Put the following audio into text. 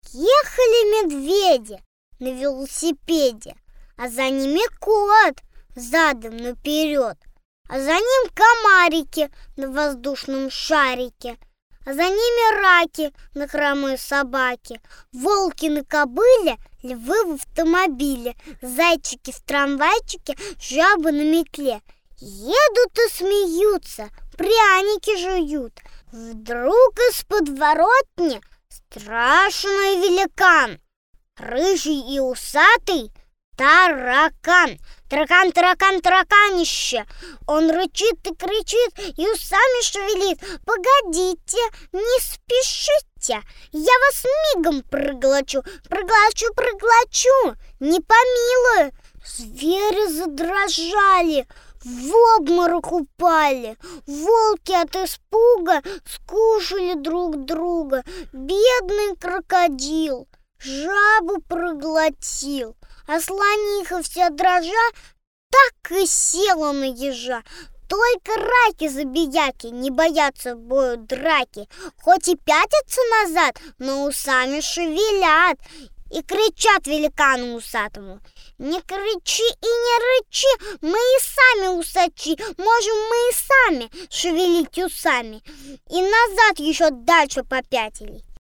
Ехали медведи на велосипеде, а за ними кот задом наперед, а за ним комарики на воздушном шарике, а за ними раки на хромой собаке, волки на кобыле, львы в автомобиле, зайчики в трамвайчике, жабы на метле. Едут и смеются, пряники жуют. Вдруг из подворотни страшный великан, рыжий и усатый таракан. Таракан, таракан, тараканище. Он рычит и кричит и усами шевелит. Погодите, не спешите, я вас мигом проглочу, проглочу, проглочу, не помилую. Звери задрожали, в обморок упали. Волки от испуга скушали друг друга. Бедный крокодил жабу проглотил, а слониха вся дрожа так и села на ежа. Только раки-забияки не боятся бою драки, хоть и пятятся назад, но усами шевелят и кричат великану усатому: не кричи и не рычи, мы и сами усачи, можем мы и сами шевелить усами. И назад еще дальше попятили.